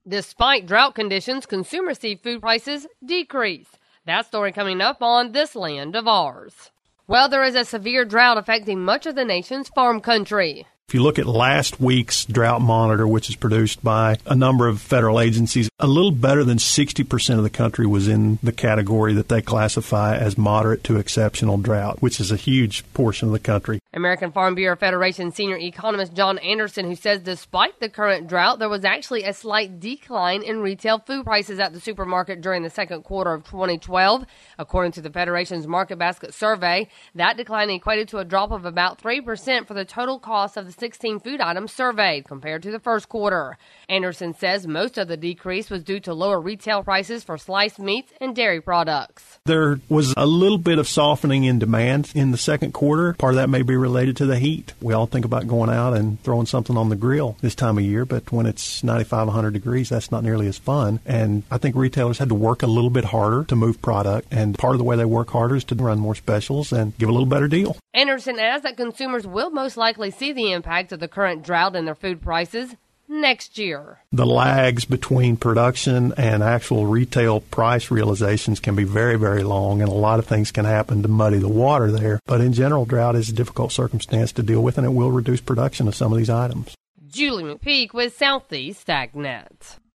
Despite drought conditions, consumer seafood prices decrease. That story coming up on This Land of Ours. Well, there is a severe drought affecting much of the nation's farm country. If you look at last week's drought monitor, which is produced by a number of federal agencies, a little better than 60% of the country was in the category that they classify as moderate to exceptional drought, which is a huge portion of the country. American Farm Bureau Federation senior economist John Anderson, who says despite the current drought, there was actually a slight decline in retail food prices at the supermarket during the second quarter of 2012. According to the Federation's Market Basket survey, that decline equated to a drop of about 3% for the total cost of the 16 food items surveyed compared to the first quarter. Anderson says most of the decrease was due to lower retail prices for sliced meats and dairy products. There was a little bit of softening in demand in the second quarter. Part of that may be related to the heat. We all think about going out and throwing something on the grill this time of year, but when it's 95, 100 degrees, that's not nearly as fun. And I think retailers had to work a little bit harder to move product, and part of the way they work harder is to run more specials and give a little better deal. Anderson adds that consumers will most likely see the impact of the current drought in their food prices next year. The lags between production and actual retail price realizations can be very, very long, and a lot of things can happen to muddy the water there. But in general, drought is a difficult circumstance to deal with, and it will reduce production of some of these items. Julie McPeak with Southeast AgNet.